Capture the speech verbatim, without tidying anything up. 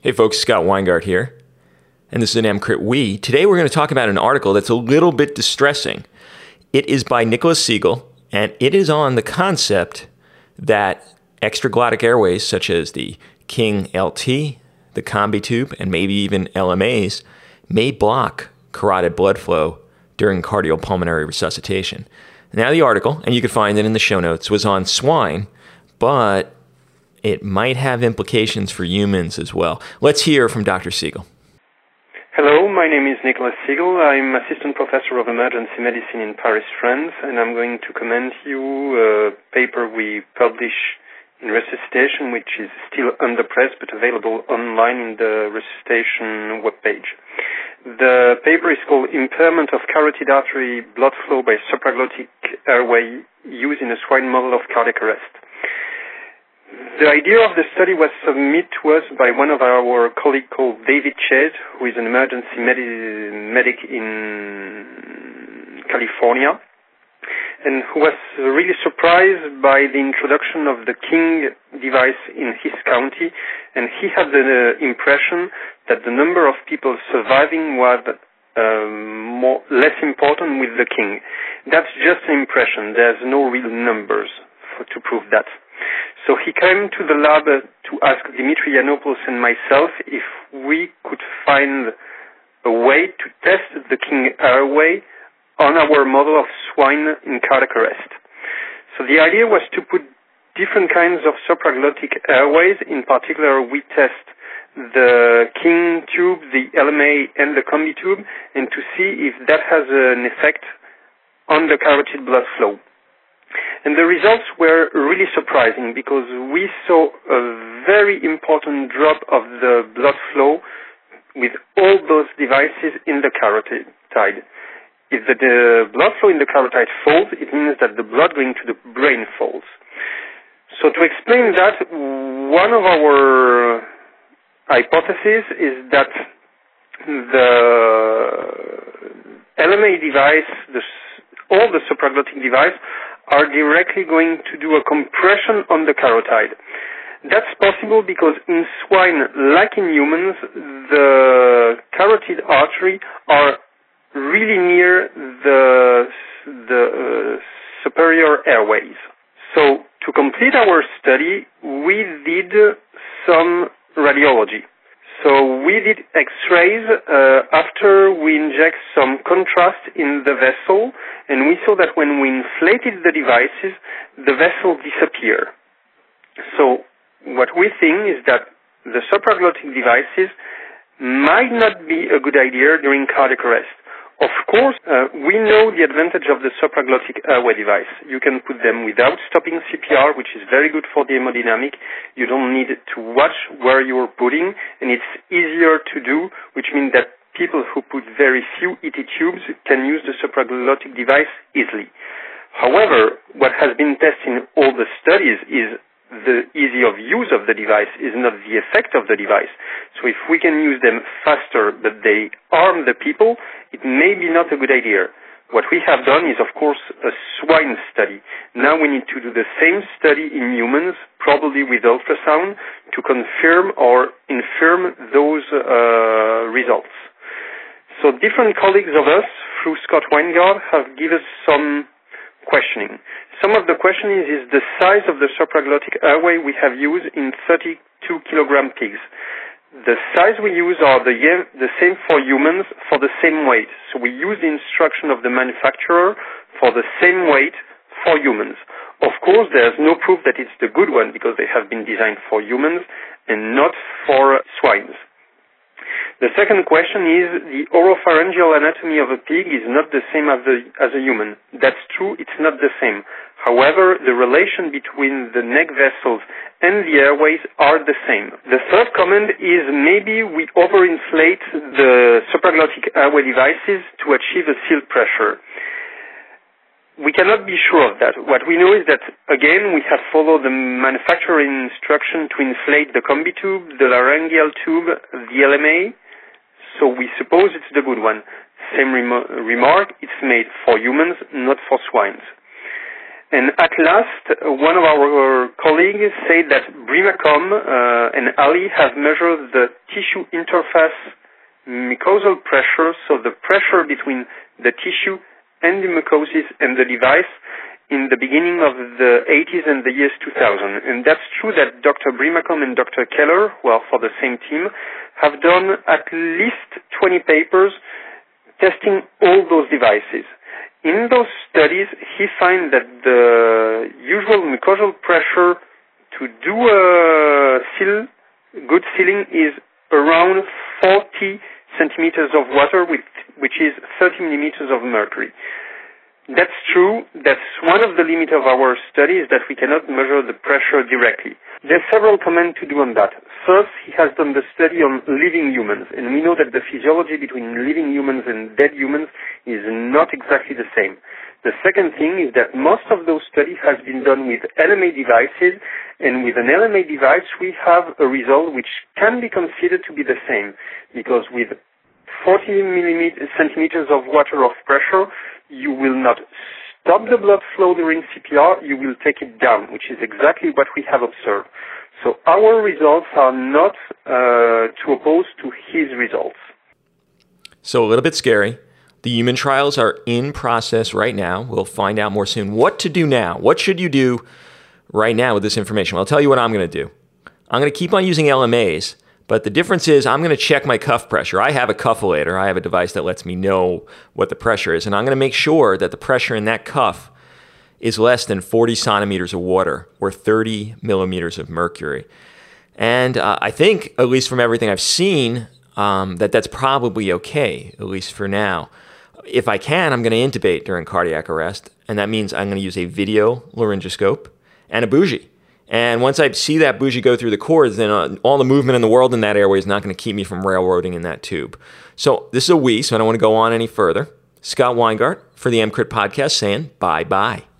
Hey folks, Scott Weingart here, and this is an EmCrit We. Today we're going to talk about an article that's a little bit distressing. It is by Nicholas Siegel, and it is on the concept that extraglottic airways such as the King L T, the Combi tube, and maybe even L M As may block carotid blood flow during cardiopulmonary resuscitation. Now the article, and you can find it in the show notes, was on swine, but it might have implications for humans as well. Let's hear from Doctor Siegel. Hello, my name is Nicholas Siegel. I'm Assistant Professor of Emergency Medicine in Paris, France, and I'm going to comment you a paper we publish in Resuscitation, which is still under press but available online in the Resuscitation webpage. The paper is called Impairment of Carotid Artery Blood Flow by Supraglottic Airway Used in a Swine Model of Cardiac Arrest. The idea of the study was submitted to us by one of our colleagues called David Chase, who is an emergency med- medic in California, and who was really surprised by the introduction of the King device in his county, and he had the impression that the number of people surviving was um, more, less important with the King. That's just an impression. There's no real numbers for, to prove that. So he came to the lab to ask Dimitri Yiannopoulos and myself if we could find a way to test the King airway on our model of swine in cardiac arrest. So the idea was to put different kinds of supraglottic airways. In particular, we test the King tube, the L M A, and the Combi tube, and to see if that has an effect on the carotid blood flow. And the results were really surprising because we saw a very important drop of the blood flow with all those devices in the carotid. If the, the blood flow in the carotid falls, it means that the blood going to the brain falls. So to explain that, one of our hypotheses is that the L M A device, the, all the supraglottic device, are directly going to do a compression on the carotid. That's possible because in swine, like in humans, the carotid artery are really near the, the uh, superior airways. So to complete our study, we did some radiology. So we did X-rays uh, after we inject some contrast in the vessel, and we saw that when we inflated the devices, the vessel disappeared. So what we think is that the supraglottic devices might not be a good idea during cardiac arrest. Of course, uh, we know the advantage of the supraglottic airway device. You can put them without stopping C P R, which is very good for the hemodynamic. You don't need to watch where you're putting, and it's easier to do, which means that people who put very few E T tubes can use the supraglottic device easily. However, what has been tested in all the studies is the ease of use of the device is not the effect of the device. So if we can use them faster, but they harm the people, it may be not a good idea. What we have done is, of course, a swine study. Now we need to do the same study in humans, probably with ultrasound, to confirm or infirm those uh, results. So different colleagues of us, through Scott Weingart, have given us some questioning. Some of the questioning is, is the size of the supraglottic airway we have used in thirty-two kilogram pigs. The size we use are the, the same for humans for the same weight. So we use the instruction of the manufacturer for the same weight for humans. Of course, there's no proof that it's the good one because they have been designed for humans and not for swines. The second question is the oropharyngeal anatomy of a pig is not the same as, the, as a human. That's true, it's not the same. However, the relation between the neck vessels and the airways are the same. The third comment is maybe we overinflate the supraglottic airway devices to achieve a seal pressure. We cannot be sure of that. What we know is that, again, we have followed the manufacturing instruction to inflate the Combi tube, the laryngeal tube, the L M A, so we suppose it's the good one. Same rem- remark, it's made for humans, not for swines. And at last, one of our colleagues said that Brimacom uh, and Ali have measured the tissue interface mucosal pressure, so the pressure between the tissue and the mucosis and the device, in the beginning of the eighties and the years two thousand. And that's true that Doctor Brimacom and Doctor Keller, who are for the same team, have done at least twenty papers testing all those devices. In those studies, he finds that the usual mucosal pressure to do a seal, good sealing is around forty centimeters of water, with, which is thirty millimeters of mercury. That's true. That's one of the limits of our study, is that we cannot measure the pressure directly. There are several comments to do on that. First, he has done the study on living humans, and we know that the physiology between living humans and dead humans is not exactly the same. The second thing is that most of those studies has been done with L M A devices, and with an L M A device we have a result which can be considered to be the same, because with forty centimeters of water of pressure, you will not stop the blood flow during C P R, you will take it down, which is exactly what we have observed. So our results are not uh, to oppose to his results. So a little bit scary. The human trials are in process right now. We'll find out more soon. What to do now? What should you do right now with this information? Well, I'll tell you what I'm going to do. I'm going to keep on using L M As, but the difference is I'm going to check my cuff pressure. I have a cuffulator. I have a device that lets me know what the pressure is, and I'm going to make sure that the pressure in that cuff is less than forty centimeters of water or thirty millimeters of mercury. And uh, I think, at least from everything I've seen, um, that that's probably okay, at least for now. If I can, I'm going to intubate during cardiac arrest, and that means I'm going to use a video laryngoscope and a bougie. And once I see that bougie go through the cords, then uh, all the movement in the world in that airway is not going to keep me from railroading in that tube. So this is a we, so I don't want to go on any further. Scott Weingart for the EMCrit podcast saying bye-bye.